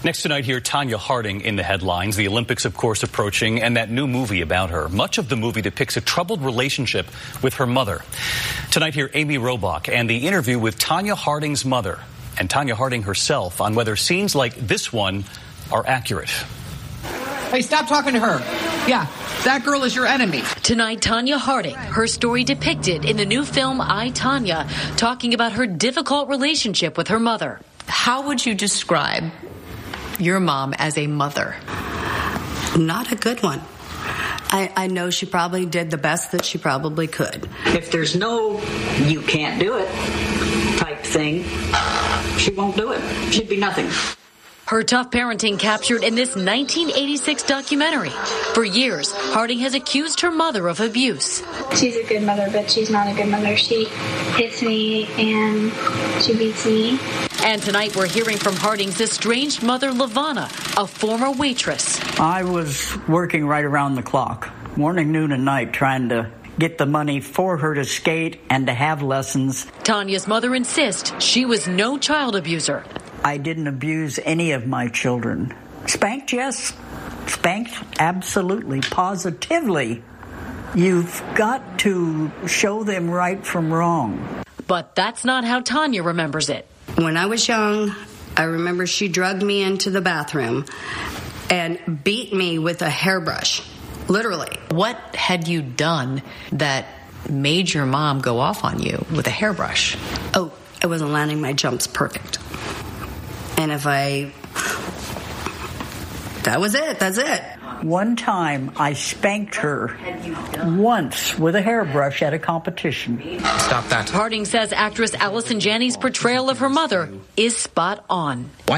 Next tonight here, Tonya Harding in the headlines. The Olympics, of course, approaching, and that new movie about her. Much of the movie depicts a troubled relationship with her mother. Tonight here, Amy Robach and the interview with Tonya Harding's mother and Tonya Harding herself on whether scenes like this one are accurate. Hey, stop talking to her. Yeah, that girl is your enemy. Tonight, Tonya Harding, her story depicted in the new film I, Tonya, talking about her difficult relationship with her mother. How would you describe your mom as a mother? Not a good one. I know she probably did the best that she probably could. If there's no you can't do it type thing, she won't do it. She'd be nothing. Her tough parenting captured in this 1986 documentary. For years, Harding has accused her mother of abuse. She's a good mother, but she's not a good mother. She hits me and she beats me. And tonight we're hearing from Harding's estranged mother, LaVonna, a former waitress. I was working right around the clock, morning, noon, and night, trying to get the money for her to skate and to have lessons. Tonya's mother insists she was no child abuser. I didn't abuse any of my children. Spanked, yes. Spanked, absolutely, positively. You've got to show them right from wrong. But that's not how Tonya remembers it. When I was young, I remember she drugged me into the bathroom and beat me with a hairbrush, literally. What had you done that made your mom go off on you with a hairbrush? Oh, I wasn't landing my jumps perfect. And that was it. That's it. One time I spanked her once with a hairbrush at a competition. Stop that. Harding says actress Allison Janney's portrayal of her mother is spot on.